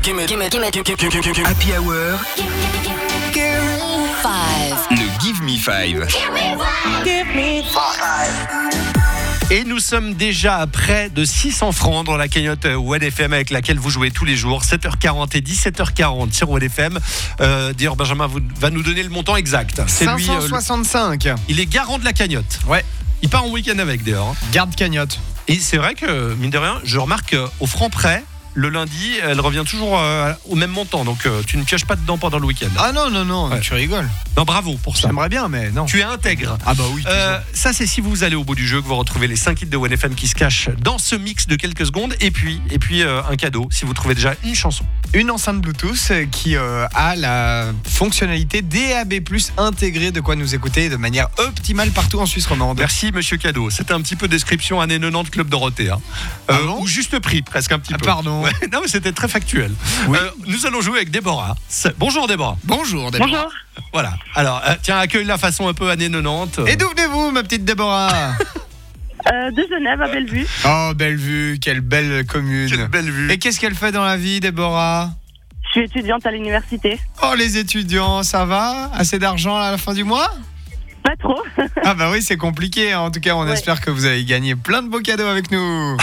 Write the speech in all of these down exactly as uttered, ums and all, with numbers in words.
gimme, gimme, gimme, gimme, Happy Hour. Five. Le Give Me Five. Give me five. Et nous sommes déjà à près de six cents francs dans la cagnotte One F M avec laquelle vous jouez tous les jours, sept heures quarante et dix-sept heures quarante sur One F M. Euh, D'ailleurs, Benjamin vous, va nous donner le montant exact. C'est cinq cent lui, soixante-cinq. euh, le, il est garant de la cagnotte. Ouais. Il part en week-end avec d'ailleurs. Garde cagnotte. Et c'est vrai que, mine de rien, je remarque au franc près, le lundi, elle revient toujours euh, au même montant. Donc euh, tu ne pioches pas dedans pendant le week-end. Ah non, non, non, Ouais. tu rigoles. Non, bravo pour ça. J'aimerais bien, mais non. Tu es intègre. Ah bah oui. Euh, ça c'est si vous allez au bout du jeu que vous retrouvez les cinq hits de One F M qui se cachent dans ce mix de quelques secondes et puis, et puis euh, un cadeau si vous trouvez déjà une chanson. Une enceinte Bluetooth qui euh, a la fonctionnalité D A B plus, intégrée, de quoi nous écouter de manière optimale partout en Suisse romande. Merci monsieur Cadeau. C'était un petit peu description années quatre-vingt-dix Club Dorothée. Hein. Ah Euh, bon ou juste prix, presque un petit Ah, peu. pardon. Ouais, non mais c'était très factuel. Oui. Euh, nous allons jouer avec Déborah. C'est- Bonjour Déborah. Bonjour Déborah. Bonjour. Voilà. Alors euh, tiens, accueille la façon un peu années quatre-vingt-dix. Et d'où venez-vous, ma petite Déborah? Euh, de Genève à Bellevue. Oh, Bellevue, quelle belle commune. Quelle belle vue. Et qu'est-ce qu'elle fait dans la vie, Déborah? Je suis étudiante à l'université. Oh, les étudiants, ça va? Assez d'argent à la fin du mois? Pas trop. Ah bah oui, c'est compliqué. En tout cas, on Ouais. espère que vous avez gagné plein de beaux cadeaux avec nous.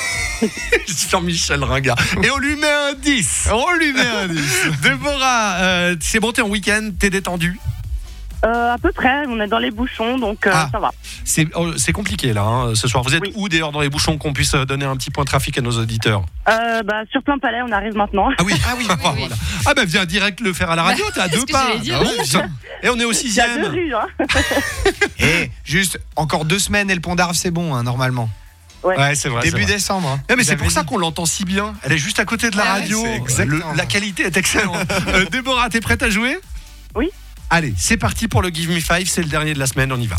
Jean-Michel Ringard. Et on lui met un dix. On lui met un dix. Déborah, euh, c'est bon, t'es en week-end, t'es détendu. Euh, à peu près, on est dans les bouchons, donc euh, Ah. ça va. C'est, oh, c'est compliqué là, hein, ce soir. Vous êtes Oui. où d'ailleurs dans les bouchons qu'on puisse donner un petit point de trafic à nos auditeurs? Euh, bah, sur plein palais, on arrive maintenant. Ah oui, ah oui, oui, ah, oui. voilà. Ah bah viens direct le faire à la radio, t'es à c'est deux ce que pas. j'allais dire. Bah oui, ça. Et on est au Il y a deux sixième. rues, hein. Et juste encore deux semaines et le pont d'Arve, c'est bon, hein, normalement. Ouais, c'est vrai. Début c'est vrai. décembre. hein. Non, mais Vous c'est avez pour ça dit. qu'on l'entend si bien. Elle est juste à côté de la Ah ouais, radio. c'est exactement Le- la qualité est excellente. Euh, Déborah, t'es prête à jouer? Oui. Allez, c'est parti pour le Give Me Five. C'est le dernier de la semaine. On y va.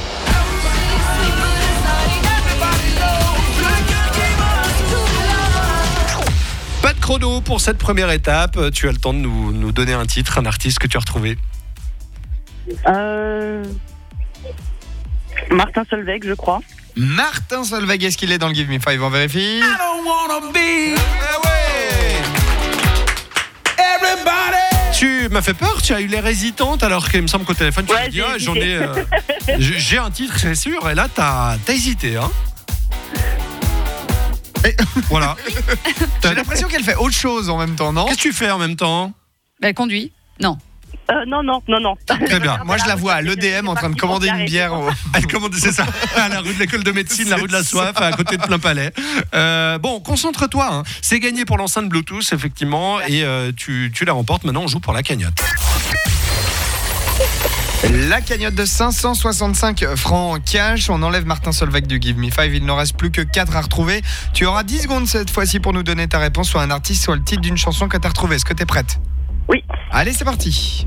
Pas de chrono pour cette première étape. Tu as le temps de nous, nous donner un titre, un artiste que tu as retrouvé. Euh... Martin Solveig, je crois. Martin Solveig, est-ce qu'il est dans le Give Me Five? On vérifie. Tu m'as fait peur, tu as eu l'air hésitante alors qu'il me semble qu'au téléphone tu Ouais, m'as dit j'ai ah, j'en hésité. ai, euh, j'ai j'ai un titre c'est sûr et là t'as as hésité hein. Et- Voilà. J'ai l'impression qu'elle fait autre chose en même temps, non? Qu'est-ce que tu fais en même temps? Bah, elle conduit. Non. Euh, non, non, non, non. Très bien. Moi, je la vois à l'E D M en train de commander une bière. au- Elle commande, c'est ça, à la rue de l'école de médecine, la rue de la soif, à côté de Plein Palais. Euh, bon, concentre-toi. Hein. C'est gagné pour l'enceinte Bluetooth, effectivement, et euh, tu, tu la remportes. Maintenant, on joue pour la cagnotte. La cagnotte de cinq cent soixante-cinq francs cash. On enlève Martin Solveig du Give Me Five. Il n'en reste plus que quatre à retrouver. Tu auras dix secondes cette fois-ci pour nous donner ta réponse, soit un artiste, soit le titre d'une chanson que tu as retrouvée. Est-ce que tu es prête? Oui. Allez, c'est parti.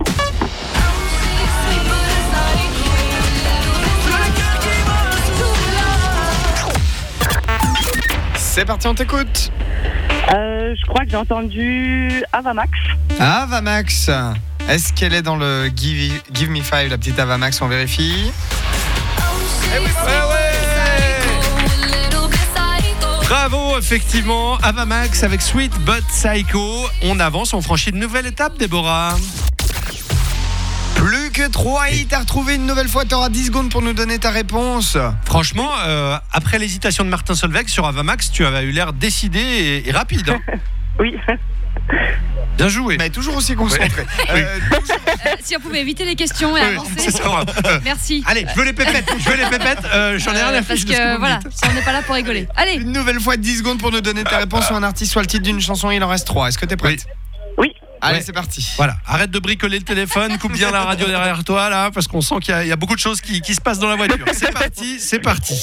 C'est parti, on t'écoute. Euh, je crois que j'ai entendu Avamax. Avamax. Est-ce qu'elle est dans le Give, Give Me Five, la petite Avamax? On vérifie. Bravo, effectivement, Avamax avec Sweet But Psycho. On avance, on franchit une nouvelle étape, Déborah. Plus que trois hits à retrouver une nouvelle fois. Tu auras dix secondes pour nous donner ta réponse. Franchement, euh, après l'hésitation de Martin Solveig sur Avamax, tu avais eu l'air décidé et, et rapide. Hein. Oui. Bien joué. Mais toujours aussi concentré. Euh, toujours- Euh, si on pouvait éviter les questions et Oui, avancer. c'est ça. Euh, Merci. Allez, je veux les pépettes, je veux les pépettes. Euh, J'en ai rien à Euh, faire. parce que voilà, si on n'est pas là pour rigoler. Allez. Une nouvelle fois dix secondes pour nous donner ta réponse, soit un artiste, soit le titre d'une chanson. Il en reste trois. Est-ce que t'es prête? Oui. Allez, Ouais. c'est parti. Voilà, arrête de bricoler le téléphone, coupe bien la radio derrière toi là, parce qu'on sent qu'il y, a- il y a beaucoup de choses qui, qui se passent dans la voiture. C'est parti, c'est parti.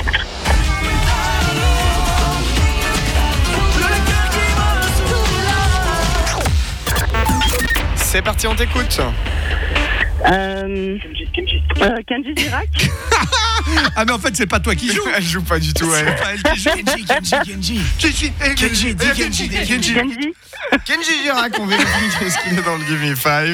C'est parti, on t'écoute. Euh... euh, Kenji Girac. Ah mais en fait c'est pas toi qui joues. Elle joue pas du tout, C'est elle. pas elle qui joue. Kenji, Kenji, Kenji. Kenji, eh, Kenji, dis Kenji, dis Kenji. Kenji. Kenji Girac, on vérifie qu'est-ce qu'il est dans le Give Me Five.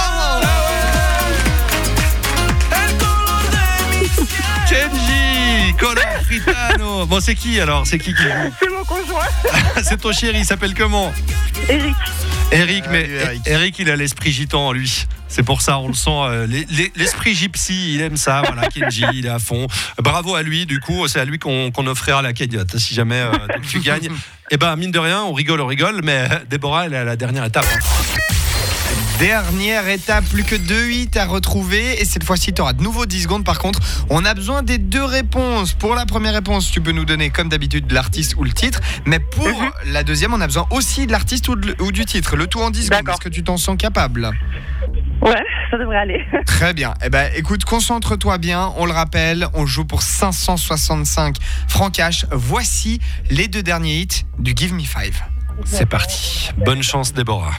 Kenji. Nicolas Fritano. Bon, c'est qui alors? C'est qui qui joue? C'est mon conjoint, C'est ton chéri, il s'appelle comment? Eric. Eric, mais Salut, Eric. Eric, il a l'esprit gitan, lui. C'est pour ça, on le sent. euh, les- les- L'esprit gypsy, il aime ça. Voilà, Kenji, il est à fond. Bravo à lui, du coup, c'est à lui qu'on qu'on offrira la cagnotte. Si jamais euh, tu gagnes, eh ben, mine de rien, on rigole, on rigole, mais Déborah, elle est à la dernière étape. hein. Dernière étape, plus que deux hits à retrouver. Et cette fois-ci, tu auras de nouveau dix secondes. Par contre, on a besoin des deux réponses. Pour la première réponse, tu peux nous donner, comme d'habitude, l'artiste ou le titre. Mais pour Mhm. la deuxième, on a besoin aussi de l'artiste ou, de- ou du titre. Le tout en dix secondes. D'accord. Est-ce que tu t'en sens capable? Ouais, ça devrait aller. Très bien. Eh ben, écoute, concentre-toi bien. On le rappelle, on joue pour cinq cent soixante-cinq francs cash. Voici les deux derniers hits du Give Me Five. C'est parti. Bonne chance, Déborah.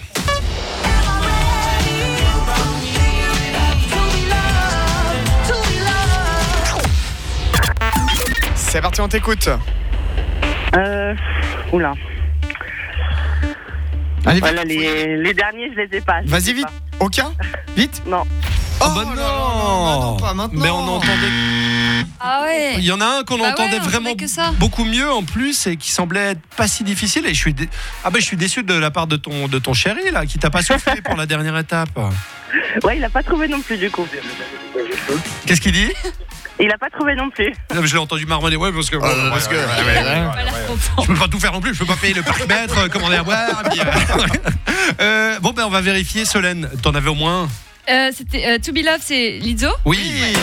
C'est parti, on t'écoute. Euh, oula. Allez, vite. Voilà, les, les derniers, je les ai pas. je Vas-y, sais vite. pas. Aucun? Vite. Non. Oh, bah là non. là, non, non, pas maintenant. Mais on entendait. Ah ouais. Il y en a un qu'on Bah ouais, entendait on vraiment entendait que ça. beaucoup mieux en plus et qui semblait être pas si difficile. Et je suis, dé- ah ben je suis déçu de la part de ton, de ton chéri là, qui t'a pas soufflé pour la dernière étape. Ouais, il a pas trouvé non plus, du coup. Qu'est-ce qu'il dit? Il a pas trouvé non plus. Je l'ai entendu marmonner, ouais, parce que. bon, parce que- ouais, ouais, ouais, ouais. Pas l'air content. Je peux pas tout faire non plus, je peux pas payer le parc-mètre, euh, commander à boire. et puis, euh, euh, bon, ben on va vérifier, Solène. T'en avais au moins un? Euh, C'était euh, To Be Love, c'est Lizzo. Oui.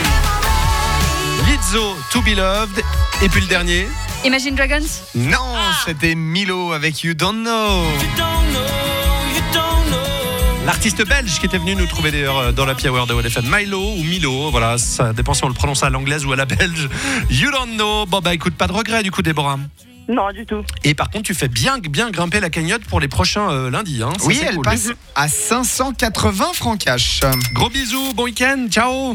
Lizzo, To Be Loved. Et puis le dernier? Imagine Dragons. Non, c'était Milo avec You Don't Know. L'artiste belge qui était venu nous trouver d'ailleurs euh, dans la Happy Hour de O L F M. Milo ou Milo, voilà, ça dépend si on le prononce à l'anglaise ou à la belge. You Don't Know. Bon, bah écoute, pas de regret du coup, Déborah. Non, du tout. Et par contre, tu fais bien, bien grimper la cagnotte pour les prochains euh, lundis. Hein. Ça, Oui, c'est elle cool. passe à cinq cent quatre-vingts francs cash. Gros bisous, bon week-end, ciao.